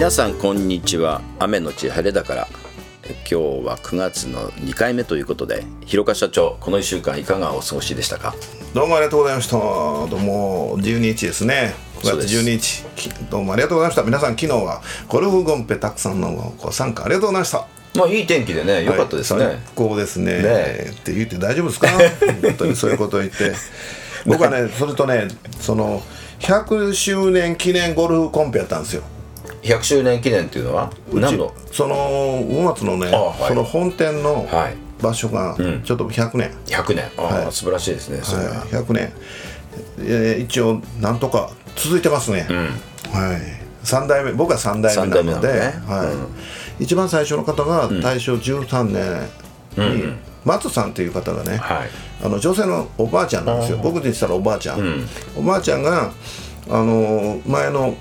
皆さんこんにちは。雨のち晴れだから、今日は9月の2回目ということで、広岡社長、この1週間いかがお過ごしでしたか？ どうもありがとうございました。どうも12日ですね。9月12日、どうもありがとうございました。皆さん昨日はゴルフゴンペたくさんのご参加ありがとうございました。 まあいい天気でね、良かったですね。 最高ですね。って言って大丈夫ですか？本当にそういうことを言って僕はね、それとね、その100周年記念ゴルフコンペやったんですよ。 100周年記念っていうのは何の？ その魚松のね、その本店の場所がちょっと100年、 100年、素晴らしいですね。それは 100年、一応なんとか続いてますね。3代目、僕は3代目なので、一番最初の方が大正13年に松さんという方がね、女性のおばあちゃんなんですよ。僕で言ったらおばあちゃん、おばあちゃんが前の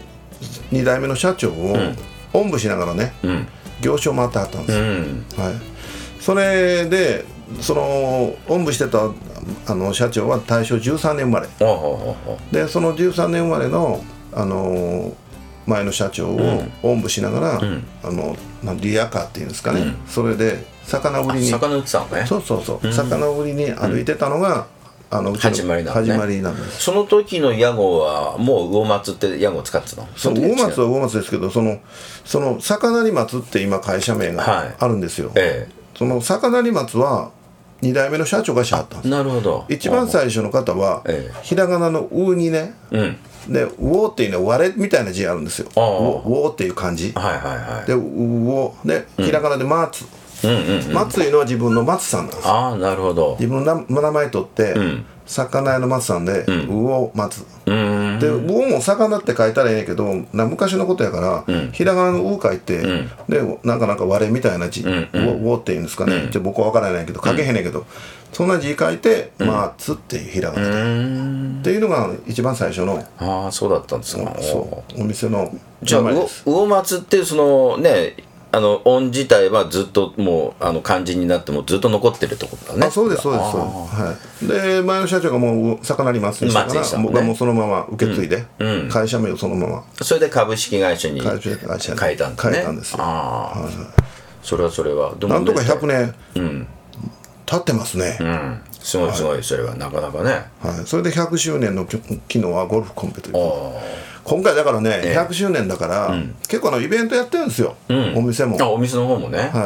2代目の社長をおんぶしながらね、業種を回ってはったんですよ。それでそのおんぶしてた社長は大正13年生まれで、その13年生まれの前の社長をおんぶしながら、リヤカーっていうんですかね、それで魚売りに、 魚売ってたのね。 そう魚売りに歩いてたのがうちの始まりなんです。 その時の屋号はもう魚松って屋号使ってたの？ その魚松は魚松ですけど、その魚に松って今会社名があるんですよ。その魚に松は2代目の社長がしはったんです。 なるほど。 一番最初の方はひらがなのうにね、でウオっていうのは割れみたいな字あるんですよ。ウオっていう漢字でウオでひらがなで松、松いうのは自分の松さんなんです。 なるほど。 自分の名前取って、魚屋の松さんで、魚松で、魚も魚って書いたらええけど、昔のことやから、ひらがなの魚書いて、でなんか割れみたいな字、魚っていうんですかね、僕は分からないけど書けへんねんけど、そんな字書いて松っていうひらがなでっていうのが一番最初の。 そうだったんですか。 お店のじゃあ魚松ってそのね、音自体はずっともう漢字になってもずっと残ってるってことだね。 そうです。で前の社長がもう魚に松にしたから、僕はもうそのまま受け継いで、会社名をそのまま、 それで株式会社に変えたんですね。それはなんとか100年経ってますね。 すごい、それはなかなかね。 それで100周年の昨日はゴルフコンペという今回だからね、100周年だから、結構イベントやってるんですよ、お店も。 お店の方もね。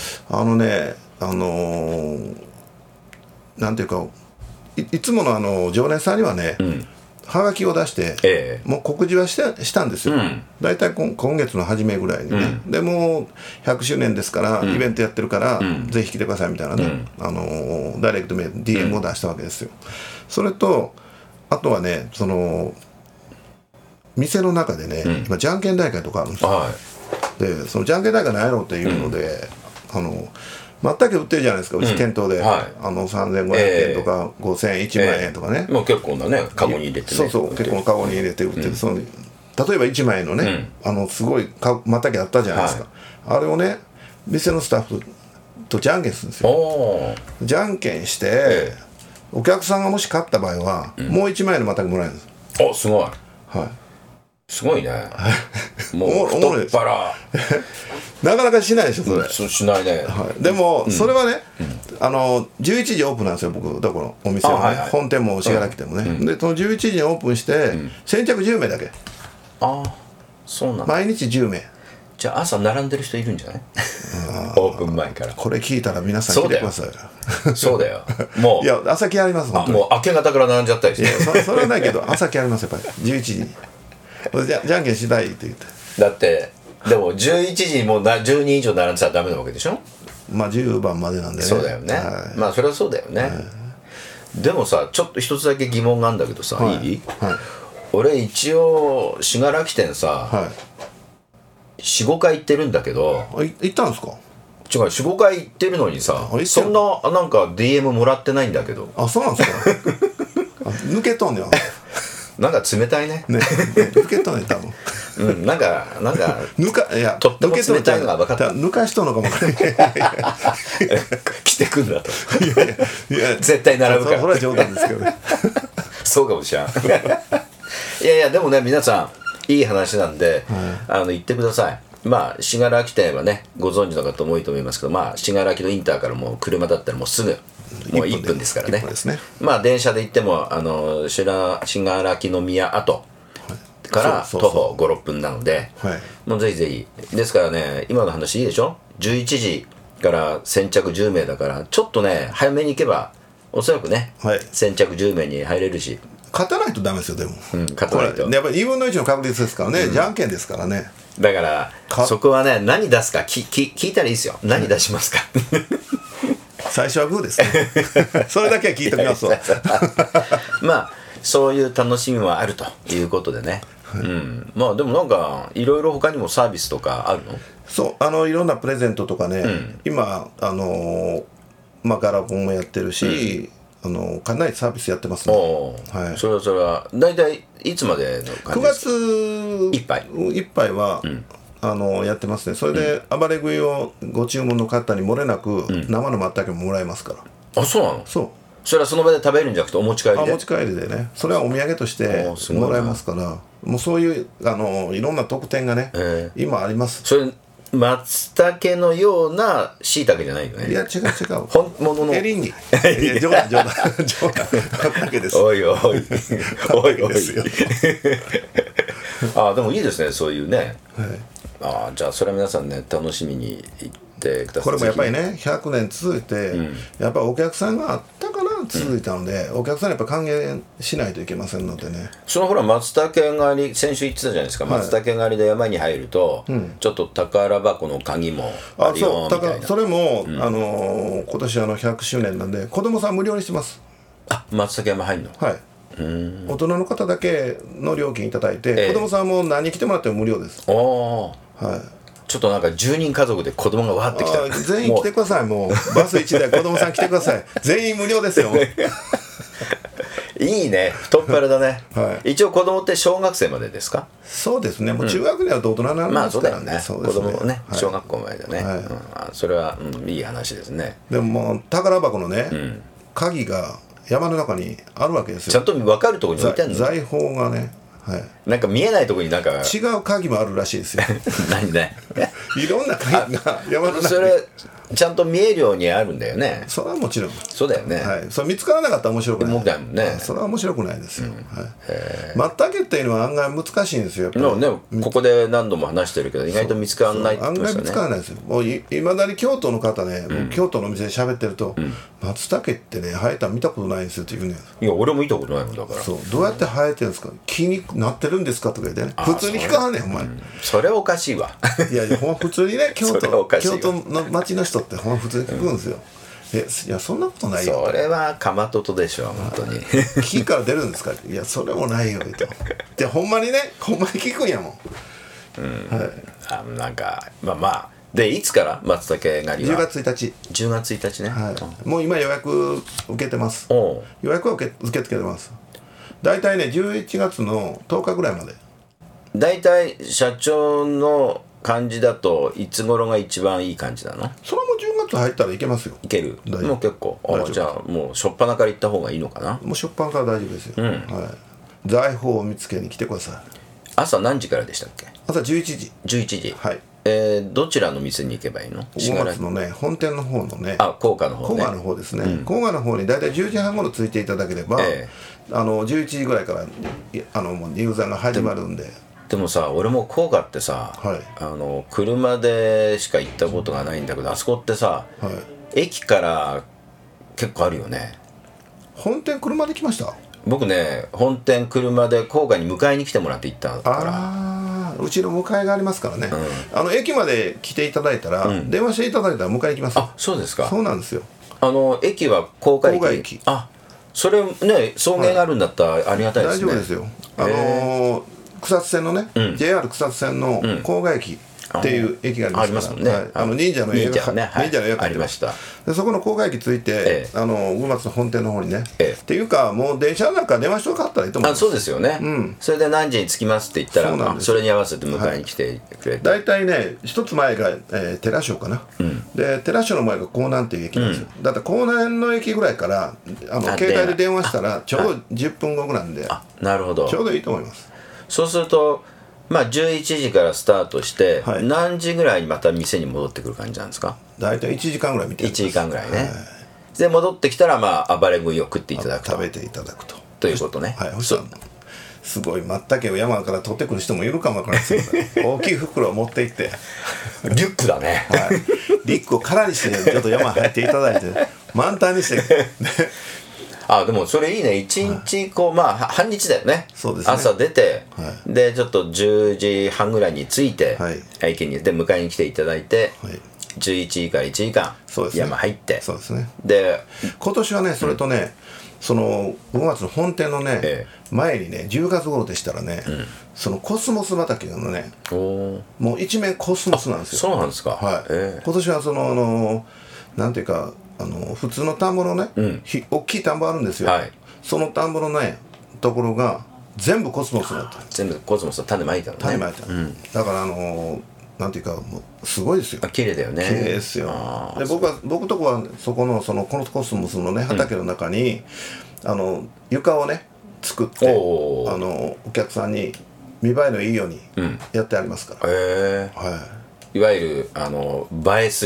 なんていうか、いつもの常連さんにはね、はがきを出して、もう告示はしたんですよ。だいたい今月の初めぐらいにね。でもう100周年ですから、イベントやってるから、ぜひ来てくださいみたいなね、ダイレクトメール DM を出したわけですよ。それとあとはね、その店の中でね、今じゃんけん大会とかあるんですよ。でそのじゃんけん大会なんやろうっていうので、まったけ売ってるじゃないですか、うち店頭で、3500円とか5000円、1万円とかね、 もう結構なね、カゴに入れてね、 結構カゴに入れて売ってる、例えば1万円のね、すごいまったけあったじゃないですか、あれをね、店のスタッフとじゃんけんするんですよ。じゃんけんして、お客さんがもし勝った場合は、もう1万円のまったけもらえるんです。 すごい。すごいね。もう太っ腹なかなかしないでしょ、それ。 しないね。 でもそれはね、11時オープンなんですよ、僕だからお店はね、本店も信楽来てもね。でその11時にオープンして先着10名だけ。 そうなんだ。 毎日10名。 じゃあ朝並んでる人いるんじゃない？オープン前から。 これ聞いたら皆さん来てください。 そうだよ。もういや、朝来あります。 もう明け方から並んじゃったりして。 それはないけど朝来あります、やっぱり11時に。じゃんけんしたいって言って。 だってでも11時にもう10人以上並んでたらダメなわけでしょ。 10番までなんでね。 そうだよね。それはそうだよね。でもさ、ちょっと一つだけ疑問があるんだけどさ、いい？俺一応信楽店さ、4、5回行ってるんだけど。 行ったんですか？ 違う、4、5回行ってるのにさ、そんななんか DM もらってないんだけど。 そうなんですか？抜けとんねん。 なんか冷たいね。 抜けとんねん、多分。 なんかいや、 とっても冷たいのが分かった。 抜かしとんのかも分からない。 来てくんだと。いや絶対並ぶから。 それは冗談ですけどね。 そうかもしれん。いやでもね、皆さんいい話なんで、言ってください。 まあ信楽店はねご存知の方も多いと思いますけど、まあ信楽のインターからもう車だったらもうすぐもう1分ですからね。まあ電車で行っても信楽の宮跡から徒歩5、6分なので、もうぜひぜひ。ですからね、今の話いいでしょ。11時から先着10名だから、ちょっとね早めに行けばおそらくね、先着10名に入れるし。 勝たないとダメですよ。でも勝たないとやっぱり2分の1の確率ですからね、じゃんけんですからね。 だからそこはね、何出すか聞いたらいいですよ。何出しますか最初はグーですねそれだけは聞いておきますわまあそういう楽しみもあるということでね、まあでもなんかいろいろ他にもサービスとかあるの？ そういろんなプレゼントとかね、今まあガラポンもやってるし、かなりサービスやってますね。 それは大体いつまでの感じですか？ 9月いっぱいは、やってますね。それで暴れ食いをご注文の方に漏れなく、生の松茸ももらえますから。 あ、そうなの？ そう。 それはその場で食べるんじゃなくてお持ち帰りで？ お持ち帰りでね。それはお土産としてもらえますから、もうそういういろんな特典がね、今あります。 それ松茸のような椎茸じゃないよね。 いや違う本物のエリンギ。いや冗談畑です。 おいあ、でもいいですね、そういうね。じゃあそれは皆さんね楽しみに行ってください。 これもやっぱりね100年続いて、やっぱりお客さんがあったから続いたので、お客さんにやっぱ還元しないといけませんのでね。 そのほら松茸狩り、先週言ってたじゃないですか、松茸狩りで山に入ると、ちょっと宝箱の鍵もあるよみたいな。 だからそれも、今年100周年なんで子供さん無料にしてます。 松茸山入るの？ はい。大人の方だけの料金いただいて、子供さんも何人来てもらっても無料です。 ちょっとなんか10人家族で子供がわーってきたら全員来てください。もうバス1台子供さん来てください。全員無料ですよいいね、太っ腹だね。一応子供って小学生までですか？ そうですね、もう中学になると大人になりますからね。 子供もね、小学校までだね。それはいい話ですね。 でももう宝箱のね、鍵が山の中にあるわけですよ。 ちゃんと分かるところに置いてあるの？ 財宝がね、 なんか見えないところになんか違う鍵もあるらしいですよ何ねいろんな鍵が山の中に。 それちゃんと見えるようにあるんだよね。 それはもちろんそうだよね。 それ見つからなかったら面白くない。それは面白くないですよ。松茸っていうのは案外難しいんですよ。 ここで何度も話してるけど意外と見つからないって言ってましたね。 案外見つからないですよ。もういまだに京都の方ね、京都のお店で喋ってると、松茸ってね生えたの見たことないんですよって言うね。 いや俺も見たことないもんだから。 どうやって生えてるんですか、木になってるんですかとか言ってね、普通に聞かはんねんお前。 それはおかしいわいやほんま普通にね、京都の町の人ってほんま普通に聞くんですよ。いやそんなことないよ。 それはかまととでしょ本当に。 木から出るんですか。いやそれもないよと。でほんまにね、ほんまに聞くんやもん。 なんかまあでいつから松茸狩りは？10 月1日。 10月1日ね。 もう今予約受けてます。予約は受け付けてます。大体ね11月の10日ぐらいまで。大体社長の感じだといつ頃が一番いい感じなの？ それも10月入ったらいけますよ。 いける？もう結構。じゃあもう初っ端から行った方がいいのかな？ もう初っ端から大丈夫ですよ。財宝を見つけに来てください。 朝何時からでしたっけ？ 朝11時。 11時。どちらの店に行けばいいの？ 5月のね本店の方のね。 甲賀の方ね。 甲賀の方ですね。甲賀の方に大体10時半頃着いていただければ、11時ぐらいからもう入山が始まるんで。 でもさ、俺も甲賀ってさ、車でしか行ったことがないんだけど、あそこってさ、駅から結構あるよね。 本店車で来ました？ 僕ね、本店車で甲賀に迎えに来てもらって行ったから。 うちの迎えがありますからね。駅まで来ていただいたら、電話していただいたら迎えに来ます。 そうですか。 そうなんですよ。 駅は甲賀駅。それね、送迎があるんだったらありがたいですね。 大丈夫ですよ。草津線のね、JR 草津線の甲賀駅っていう駅がありますから、忍者の映画ありました。 でそこの甲賀駅着いて、5月の本店の方にね、っていうかもう電車なんか電話してかったらいいと思います。 そうですよね。それで何時に着きますって言ったら、それに合わせて迎えに来てくれて、 大体ね一つ前が寺所かな。で寺所の前が江南っていう駅なんですよ。だって江南の駅ぐらいから携帯で電話したらちょうど10分後ぐらいなんで、 なるほど、 ちょうどいいと思います。 そうするとまあ11時からスタートして、何時ぐらいにまた店に戻ってくる感じなんですか？ 大体1時間ぐらい見てるんです。 1時間ぐらいね、で戻ってきたらまあ暴れ食いを食っていただくと、 食べていただくということね。 そしたらすごい松茸を山から取ってくる人もいるかもわからないですけど大きい袋を持って行ってリュックだね、 リュックを空にしてちょっと山入っていただいて満タンにしてでもそれいいね。1日こう、まあ半日だよね。 そうですね。 朝出て、でちょっと10時半ぐらいに着いて、駅にで迎えに来ていただいて、11時から1時間山入って、 そうですね。 で今年はね、それとね、その5月の本店のね、前にね、10月頃でしたらね、そのコスモス畑のね、もう一面コスモスなんですよ。 そうなんですか。 今年はそのなんていうか、普通の田んぼのね、大きい田んぼあるんですよ、その田んぼのねところが全部コスモスになった。 全部コスモスの種まいたのね。 種まいた、だからなんていうか、もうすごいですよ。 綺麗だよね。 綺麗ですよ。で僕とこはこのコスモスのね畑の中に、床をね作って、お客さんに見栄えのいいようにやってありますから。 いわゆる映えす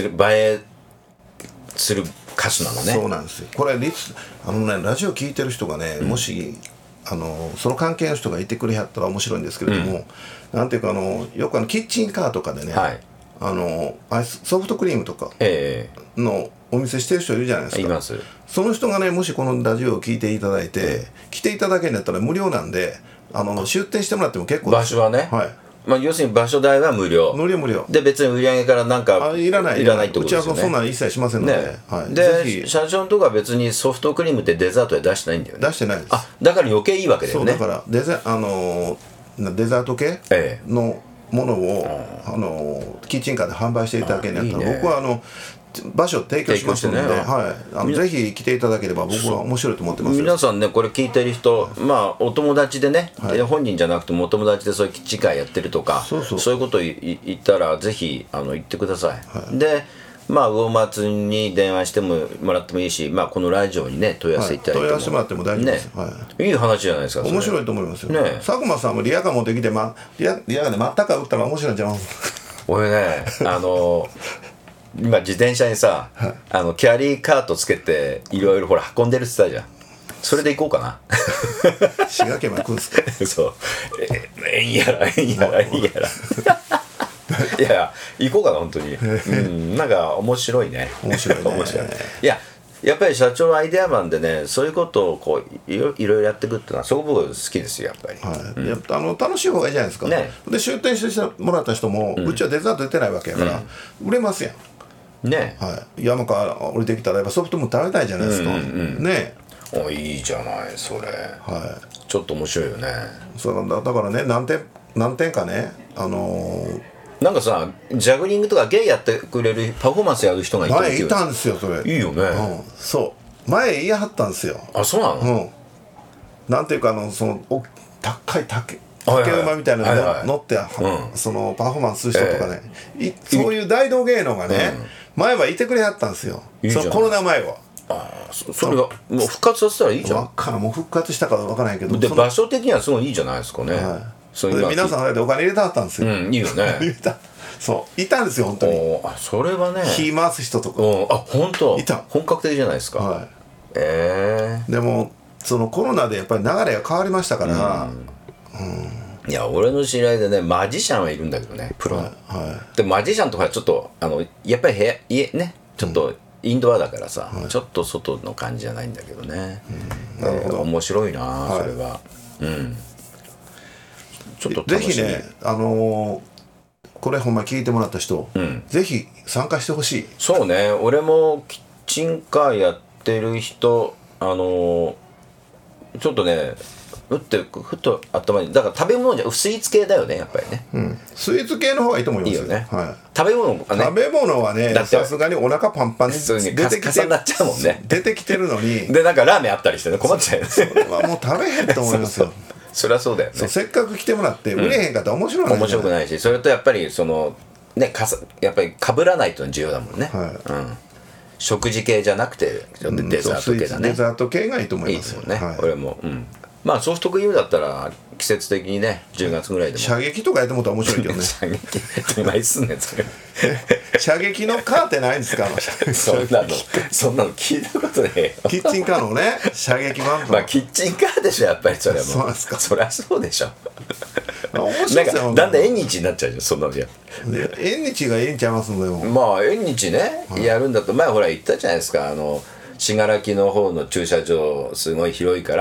る歌手なのね。 そうなんですよ。これラジオ聞いてる人がね、もしその関係の人がいてくれはったら面白いんですけれども、なんていうかよくキッチンカーとかでね、ソフトクリームとかのお店してる人いるじゃないですか。 います。 その人がね、もしこのラジオを聞いていただいて、来ていただけるんだったら無料なんで、出店してもらっても結構です。 場所はね、まあ、要するに場所代は無料で、別に売り上げからなんかいらないってことですよね。 うちはそんなん一切しませんので、 で社長のとこは別にソフトクリームってデザートで出してないんだよね。 出してないです。 だから余計いいわけだよね。 そうだからデザート系のものをキッチンカーで販売していただけるんだったら、僕は場所を提供しますので、ぜひ来ていただければ僕は面白いと思ってますよ。 皆さんね、これ聞いてる人、まあお友達でね、本人じゃなくてもお友達でそういうキッチンカーやってるとか、そういうことを言ったらぜひ言ってください。でまあ魚松に電話してもらってもいいし、まあこのラジオにね問い合わせいただいても、 問い合わせてもらっても大丈夫です。 いい話じゃないですか。 面白いと思いますよ。佐久間さんもリアカー持ってきて、リアカーでまったか打ったら面白いんちゃいます？ 俺ね、今自転車にさ、キャリーカートつけていろいろほら運んでるって言ったじゃん。それで行こうかな。 滋賀県まで来るんですか？そう。 えんやら。いや行こうかな本当に。なんか面白いね。 面白いね。 いややっぱり社長はアイデアマンでね、そういうことをこういろいろやっていくっていうのはすごく僕好きですよやっぱり。 楽しい方がいいじゃないですか。で出店してもらった人も、うちはデザート出てないわけやから売れますやん。ね、山から降りてきたらやっぱソフトも食べたいじゃないですか。ね。 いいじゃないそれ。ちょっと面白いよね。 だからね、何点かね、 なんかさ、ジャグリングとかゲイやってくれるパフォーマンスやる人が前いたんですよ。それいいよね。 そう前言いはったんですよ。 あ、そうなの？ なんていうか高い竹馬みたいなの乗ってそのパフォーマンスする人とかね、そういう大道芸能がね、前はいてくれはったんですよ。コロナ前は。 それがもう復活させたらいいじゃん。 もう復活したかわからないけど、 で場所的にはすごいいいじゃないですかね。 で皆さんあれでお金入れたはったんですよ。 いいよね。 そういたんですよ本当に。 それはね、 火回す人とか。 本当いた。 本格的じゃないですか。 でもそのコロナでやっぱり流れが変わりましたから。 いや俺の知り合いでねマジシャンはいるんだけどね、プロの。でマジシャンとかちょっとやっぱり家ねちょっとインドアだからさ、ちょっと外の感じじゃないんだけどね。なるほど。面白いなそれは。ちょっとぜひね、これほんま聞いてもらった人、ぜひ参加してほしい。 そうね、俺もキッチンカーやってる人ちょっとねふっと頭に、だから食べ物じゃスイーツ系だよねやっぱりね。 スイーツ系の方がいいと思いますよ。いいよね。 食べ物はね、さすがにお腹パンパンに出てきてなっちゃうもんね。 出てきてるのにでなんかラーメンあったりしてね困っちゃうよね。 それはもう食べへんと思いますよ。 そりゃそうだよね。 せっかく来てもらって売れへんかったら面白くない。 面白くないし、それとやっぱりやっぱり被らないというのは重要だもんね。食事系じゃなくてデザート系だね。 デザート系がいいと思いますよね。俺もまあソフトクリームだったら季節的にね10月ぐらいでも射撃とかやってもらったら面白いけどね射撃何すんねんそれ射撃のカーテないんですかそんなの聞いたことねえよキッチンカーのね射撃版とまあキッチンカーでしょやっぱりそれはもうそうですかそりゃそうでしょ面白いなんですよかだんだん縁日になっちゃうじゃんそんなのじゃ縁日がええんちゃいますのでもまあ縁日ね、やるんだと前ほら言ったじゃないですか信楽の方の駐車場すごい広いから、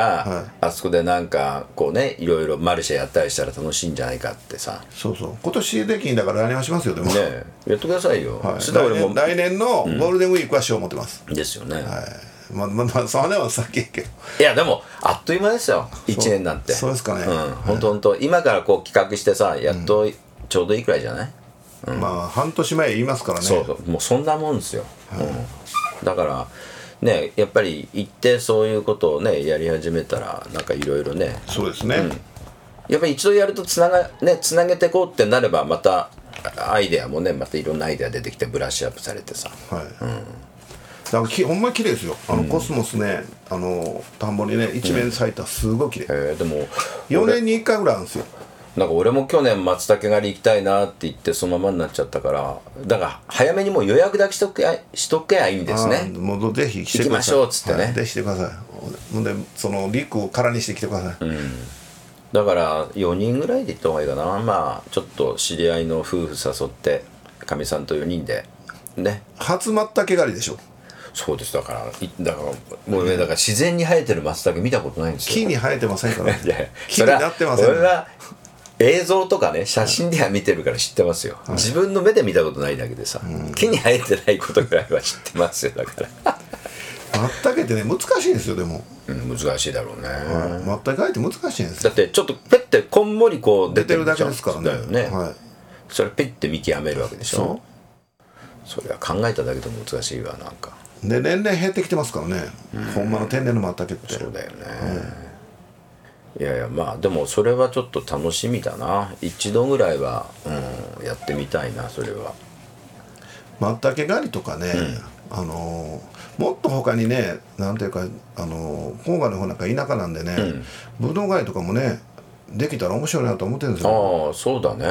あそこでなんかこうねいろいろマルシェやったりしたら楽しいんじゃないかってさそう今年できんだから来年はしますよでもねやってくださいよ、 はい俺も来年のゴールデンウィークはしよう思ってます、 ですよね、 はいまあそれは先やけどいやでもあっという間ですよ1年なんてそうですかね本当今からこう企画してさやっとちょうどいいくらいじゃない、 まあ半年前言いますからねそうもうそんなもんですよ、だからねやっぱり行ってそういうことをねやり始めたらなんかいろいろねそうですね、 やっぱり一度やるとつなげていこうってなればまたアイデアもねまたいろんなアイデア出てきてブラッシュアップされてさだからほんまに綺麗ですよコスモスね田んぼにね一面咲いたすごい綺麗、 でも 4年に1回ぐらいあるんですよなんか俺も去年松茸狩り行きたいなって言ってそのままになっちゃったからだから早めにもう予約だけしとけばいいんですねもうぜひ来て行きましょうっつってね、 ぜひ来てくださいほんでそのリュックを空にして来てください、 だから4人ぐらいで行った方がいいかなまあちょっと知り合いの夫婦誘ってかみさんと4人でね初松茸狩りでしょそうですだからもうねだから自然に生えてる松茸見たことないんですよ木に生えてませんからいや木になってません俺は映像とかね写真では見てるから知ってますよ、自分の目で見たことないだけでさ、木に生えてないことぐらいは知ってますよだから松茸ってね難しいんですよでも、 難しいだろうね、 松茸って難しいんですよだってちょっとペッてこんもりこう出てるだけですからねだよね、それペッて見極めるわけでしょそれは考えただけでも難しいわなんかで年々減ってきてますからね、ほんまの天然の松茸ってそうだよね、いやいやまあでもそれはちょっと楽しみだな一度ぐらいは、やってみたいなそれは松茸狩りとかね、もっと他にねなんていうか郊外の方なんか田舎なんでね、ぶどう狩りとかもねできたら面白いなと思ってるんですよ。 ああそうだね、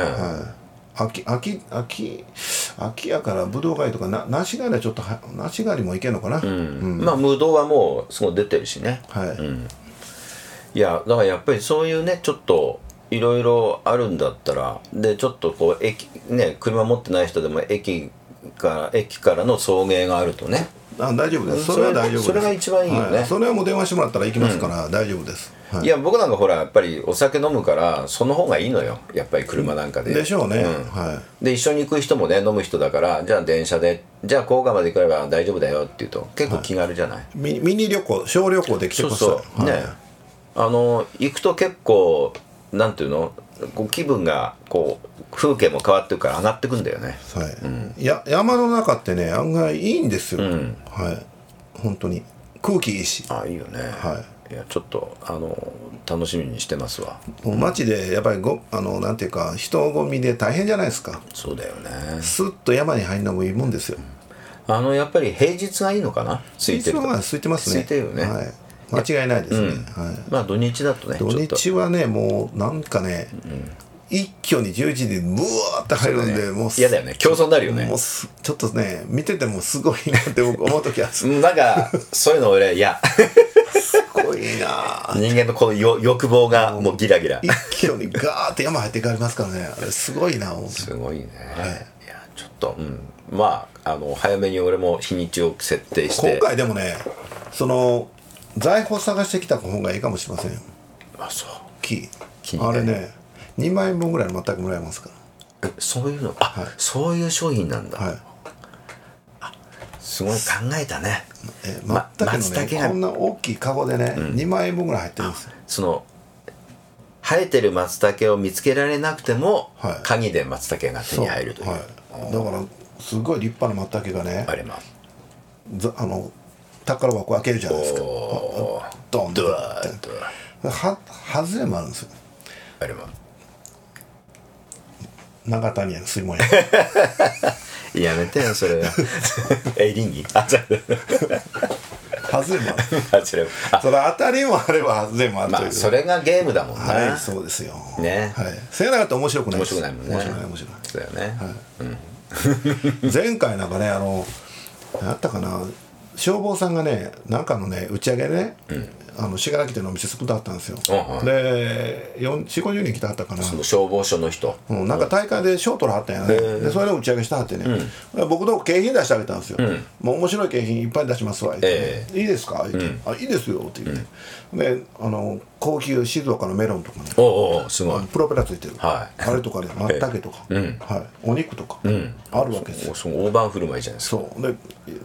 秋やからぶどう狩りとか梨狩りはちょっと梨狩りもいけんのかな、 まあぶどうはもうすごい出てるしね、いやだからやっぱりそういうねちょっといろいろあるんだったらでちょっとこう車持ってない人でも駅からの送迎があるとね大丈夫ですそれは大丈夫ですそれが一番いいよね、 それはもう電話してもらったら行きますから、大丈夫です、 いや僕なんかほらやっぱりお酒飲むからその方がいいのよやっぱり車なんかででしょうね、 で一緒に行く人もね飲む人だからじゃあ電車でじゃあ甲賀まで行けば大丈夫だよって言うと結構気軽じゃない、 ミニ旅行小旅行で来てください。 そうね行くと結構なんていうのこう気分がこう風景も変わってるから上がってくんだよね、 山の中ってね案外いいんですよ、本当に空気いいしいいよね、いやちょっと楽しみにしてますわ。 もう街でやっぱりなんていうか人混みで大変じゃないですか。 そうだよね。 スッと山に入るのもいいもんですよ。 やっぱり平日がいいのかな。 空いてると。空いてますね。 空いてるよね。 間違いないですね。 まあ土日だとね。 土日はねもうなんかね、一挙に11時でブワーって入るんで、もう嫌だよね。競争になるよね。 もうちょっとね見ててもすごいなって僕思う時はなんかそういうの俺嫌。 すごいな。 人間のこの欲望がもうギラギラ。 一挙にガーって山入っていかれますからね。あれすごいな。 すごいね。いやちょっとまあ早めに俺も日にちを設定して。 今回でもね財宝探してきた方がいいかもしれませんよ。 そう。 木あれね2万円分ぐらい全くもらえますから。 そういうのそういう商品なんだ。すごい考えたね。 松茸のねこんな大きいカゴでね2万円分ぐらい入ってるんですよ。 その生えてる松茸を見つけられなくても鍵で松茸が手に入るという。 だからすごい立派な松茸がねあります。 宝箱開けるじゃないですか。ドンドワーッと外れもあるんですよ。 あります。 長谷屋の水門屋やめてよそれ。倫理外れもある外れもそれ当たりもあれば外れもあるという、 それがゲームだもんね。 はい、そうですよね。 はい、せやなかったら面白くないです。 面白くないもんね。 面白くない面白くない。 そうだよね、 前回なんかね何やったかな、消防さんがねなんかのね打ち上げでね、信楽店のお店作ってあったんですよ、で4050人来てはったかな、 その消防署の人、 なんか大会で賞取らはったんやね、でそれの打ち上げしてはってね、僕とこ景品出してあげたんですよ、もう面白い景品いっぱい出しますわ言って、いいですか言って、あいいですよって言って、で高級静岡のメロンとかね、 おすごいプロペラついてる、あれとかね、まったけとか、お肉とかあるわけですよ。 大盤振る舞いじゃないですか。 そうで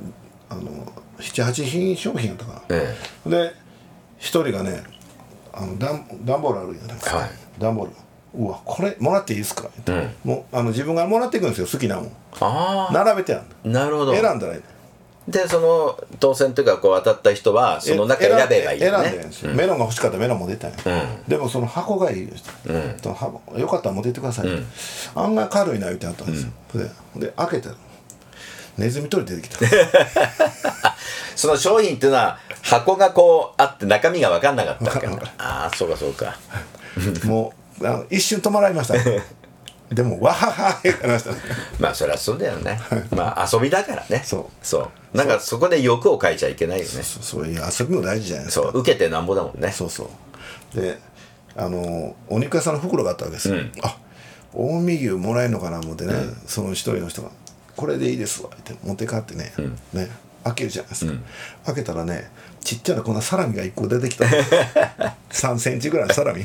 78品商品やったかな、で一人がね段ボールあるじゃないですか、段ボール、うわこれもらっていいですかって、もう自分がもらっていくんですよ、好きなもん並べてある、 なるほど、 選んだらいいでその当選というかこう当たった人はその中選べばいいよね。 選んでるんですよ、メロンが欲しかったらメロンも出たんや、でもその箱がいいよ、よかったら持ってってくださいって、案外軽いな言ってあったんですよ、で開けたらネズミ捕り出てきたその商品っていうのは箱がこうあって中身が分かんなかったわけだからああそうかそうかもう一瞬止まられましたねでもわはは言ってましたねまあそりゃそうだよねまあ遊びだからね。 そうなんかそこで欲をかいちゃいけないよね。 そういう遊びも大事じゃないですか。 そう受けてなんぼだもんね。 そうでお肉屋さんの袋があったわけですよ、あ近江牛もらえるのかな思ってね、その一人の人がこれでいいですわって持って帰ってね、開けるじゃないですか、開けたらねちっちゃなこんなサラミが1個出てきた3センチぐらいのサラミ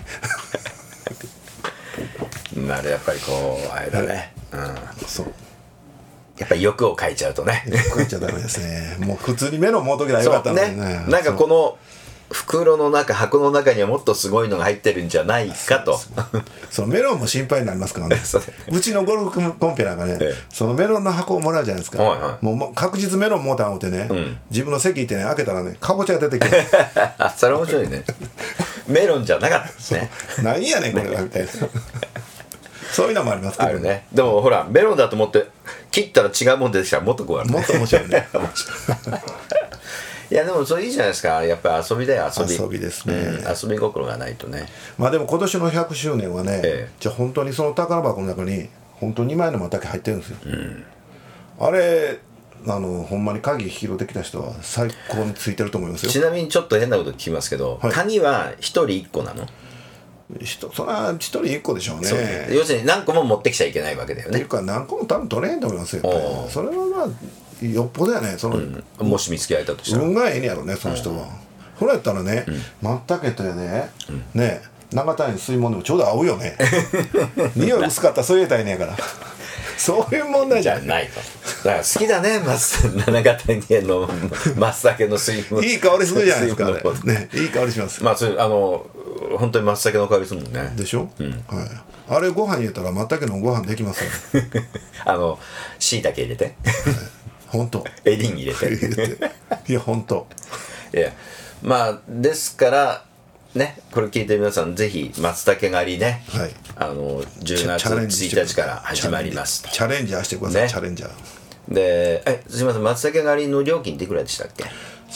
なるやっぱりこうあれだね、 そうやっぱり欲をかいちゃうとね欲かいちゃダメですねもう普通にメロン持っとけばよかったのにね、 なんかこの袋の中箱の中にはもっとすごいのが入ってるんじゃないかとそのメロンも心配になりますからねうちのゴルフコンペなんかね、そのメロンの箱をもらうじゃないですか、もう確実メロンもうたんおってね、自分の席行ってね開けたらねかぼちゃが出てきてそれ面白いねメロンじゃなかったですね何やねんこれはみたいなそういうのもありますけどあるね。でもほらメロンだと思って切ったら違うもん出てきたらもっと怖い、 もっと面白いねいやでもそれいいじゃないですか。やっぱり遊びだよ遊びですね、 遊び心がないとね。 まあでも今年の100周年はね、じゃあ本当にその宝箱の中に本当に2枚のマタケ入ってるんですよ、あれほんまに鍵拾ってきた人は最高についてると思いますよ。 ちなみにちょっと変なこと聞きますけど、鍵は1人1個なの？ それは1人1個でしょうね。 要するに何個も持ってきちゃいけないわけだよね。 っていうか何個も多分取れへんと思いますよ。それはまあよっぽどやね、 もし見つけられたとしたら運がええんやろね、その人は。それやったらね、まったけとやね、長谷水門でもちょうど合うよね匂い薄かったらそう言えたらいいねやからそういう問題じゃないと。だから好きだね、長谷家の松茸の水分いい香りするじゃないですか、ね、いい香りします。 まあそれ本当に松茸の香りするもんね。 でしょ、はい、あれご飯入れたら松茸のご飯できますよしいたけ入れて本当エリン入れていや本当いやまあですからね、これ聞いて皆さんぜひ松茸狩りね、10月1日から始まりますと。 チャレンジャーしてください、チャレンジャーですいません、松茸狩りの料金っていくらでしたっけ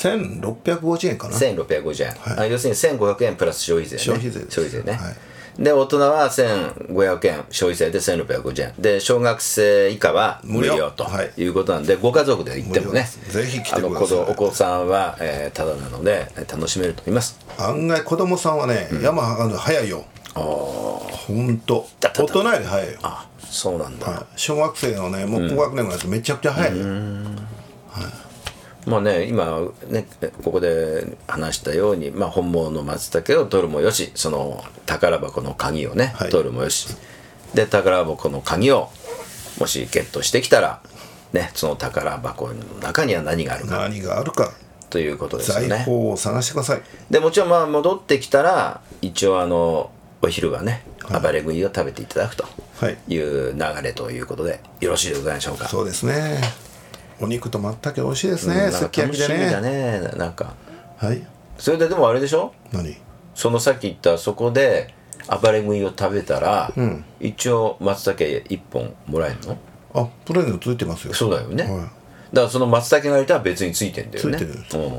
？1650円かな。 1650円、要するに1500円プラス消費税ね。 消費税ね、 で大人は1500円消費税で1650円で、小学生以下は無料ということなんで、ご家族で行ってもね、 ぜひ来てください。 お子さんはタダなので楽しめると思います。 案外子供さんはね、山早いよ。ほんと大人より早いよ。 そうなんだ、 小学生のねもう高学年ぐらいとめちゃくちゃ早いよ。 まあね、今ねここで話したように、本物の松茸を取るもよし、その宝箱の鍵をね、取るもよしで、宝箱の鍵をもしゲットしてきたらね、その宝箱の中には何があるかということですよね。 財宝を探してください。 でもちろん戻ってきたら一応お昼はね、暴れ食いを食べていただくという流れということでよろしいでございましょうか。 そうですね。お肉と松茸美味しいですね、すき焼きでね。 楽しみだね、なんか。 はい。 それででもあれでしょ？ 何？ そのさっき言ったそこで暴れ食いを食べたら、一応松茸1本もらえるの？ プレゼントついてますよ。 そうだよね。だからその松茸がいたら別についてんだよね。 ついてる。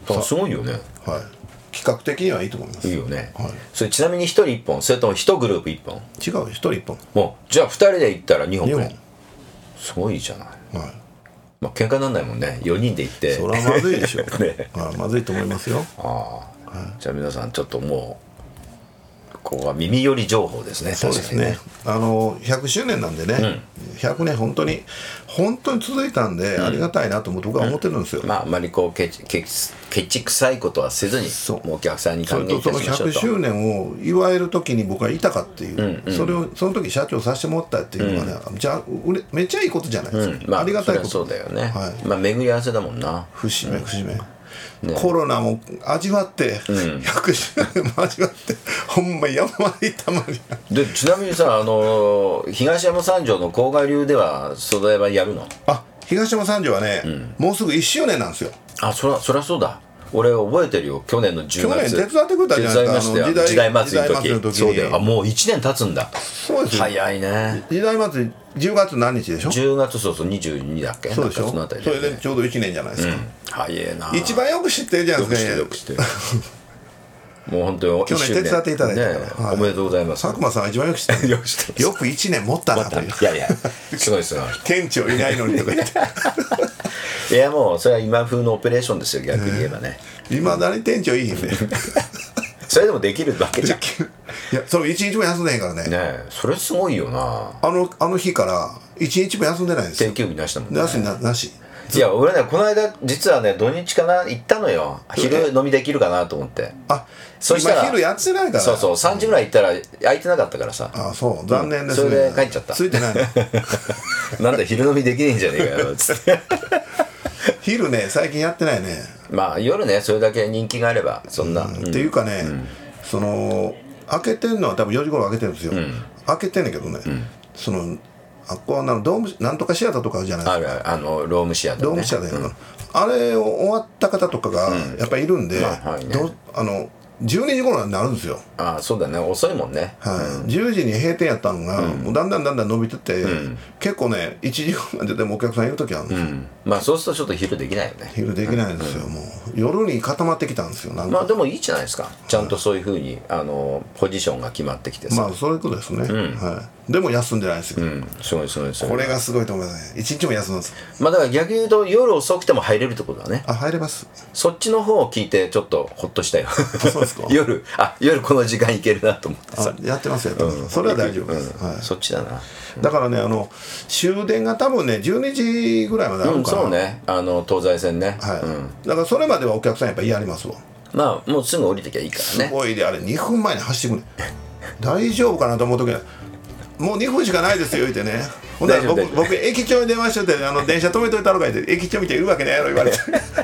すごいよね。 はい、企画的にはいいと思います。 いいよね、 はい、 それちなみに1人1本、それとも1グループ1本？ 違う、1人1本。 もうじゃあ2人で行ったら2本。 2本。 すごいじゃない。 はい、 まあ喧嘩になんないもんね、4人で行って。 それはまずいでしょう、 ね、 まずいと思いますよ。 じゃあ皆さんちょっともうここは耳寄り情報ですね。 そうですね。100周年なんでね、100年本当に続いたんで、ありがたいなと僕は思ってるんですよ。 まああんまりこうケチくさいことはせずに、もうお客さんに還元いたしましょうと。 その100周年を祝える時に僕はいたかっていう、その時社長させてもらったっていうのがね、じゃあめっちゃいいことじゃないですか。ありがたいこと。 そうだよね。まあ巡り合わせだもんな。 節目節目。コロナも味わって、100周年も味わって、ほんま山まで行ったまに。 でちなみにさ、東山三条の甲賀流では袖はやるの？ 東山三条はね、もうすぐ1周年なんですよ。 そりゃそうだ。俺覚えてるよ、去年の10月。 去年手伝ってくれたじゃないですか。 時代祭りの時。そうだよ。もう1年経つんだ。 そうですよ。 早いね。 時代祭り10月何日でしょ ？10月そう22だっけ？ そうでしょ。 そのあたりそれでちょうど1年じゃないですか。 早いな。 一番よく知ってるじゃないですか。 よく知ってる。もう本当に去年手伝っていただいた。おめでとうございます。 佐久間さんは一番よく知ってる。よく1年持ったなという。 いやすごいすごい。 店長いないのにとか言って。 いやもうそれは今風のオペレーションですよ、逆に言えばね。 今だに店長いいね。 それでもできるわけじゃん。いや、それ1日も休んでへんからね。 ね、それすごいよな。 あの日から1日も休んでないんですよ。 定休日なしだもんね。 なし。 いや俺ね、この間実はね、土日かな行ったのよ。昼飲みできるかなと思って。 そしたら今昼やってないから。 そう3時ぐらい行ったら空いてなかったからさ。 そう残念ですね。 それで帰っちゃった。 ついてないの。 なんだ昼飲みできねえんじゃねえかよつって。 昼ね最近やってないね。 まあ夜ね、それだけ人気があればそんな、 っていうかね、開けてんのは多分4時頃開けてるんですよ。開けてんねんけどね、こはなんとかシアターとかあるじゃないですか。 ロームシアターね。 ロームシアターやから、あれを終わった方とかがやっぱりいるんで、12時頃になるんですよ。 そうだね、遅いもんね。 10時に閉店やったのが、もうだんだん伸びてて、結構ね1時間まででもお客さんいる時あるんですよ。 まあそうするとちょっと昼できないよね。 昼できないんですよ。もう夜に固まってきたんですよ。 まあでもいいじゃないですか、ちゃんとそういうふうにポジションが決まってきてさ。 まあそういうことですね。でも休んでないんですよ。 すごいすごい。 これがすごいと思いますね。1日も休むんです。 まあだから逆に言うと夜遅くても入れるってことだね。 入れます。 そっちの方を聞いてちょっとホッとしたよ。 そうですか。 夜この時間いけるなと思ってさ。 やってますよ。それは大丈夫です。 そっちだな。 だからね、終電が多分ね12時ぐらいまであるから。 そうね、東西線ね。 だからそれまではお客さんやっぱやりますわ。 まあもうすぐ降りてきゃいいからね。 すごいで、あれ2分前に走ってくる。大丈夫かなと思う時はもう2分しかないですよ言ってね。ほんなら僕駅長に電話しとって電車止めといたのか言って駅長見ているわけねやろ言われて。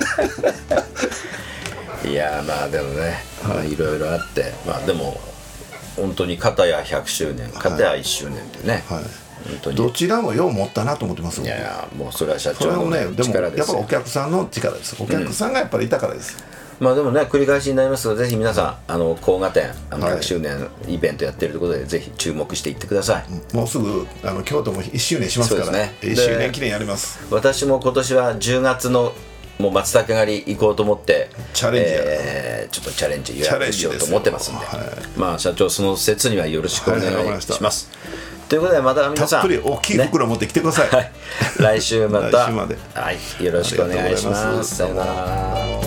いやまあでもね、いろいろあって、まあでも本当に片や100周年片や1周年でね、本当にどちらもよう持ったなと思ってます。 いやもうそれは社長の力ですよ。 やっぱお客さんの力です。お客さんがやっぱりいたからです。 まあでもね、繰り返しになりますので、ぜひ皆さん甲賀店100周年イベントやってるということで、ぜひ注目していってください。 もうすぐ京都も1周年しますからね。1周年記念やります。 私も今年は10月のもう松茸狩り行こうと思ってチャレンジちょっとチャレンジ予約しようと思ってますんで、まあ社長その説にはよろしくお願いします。ということでまた皆さんたっぷり大きい袋持ってきてください。 来週また来週までよろしくお願いします。さよなら。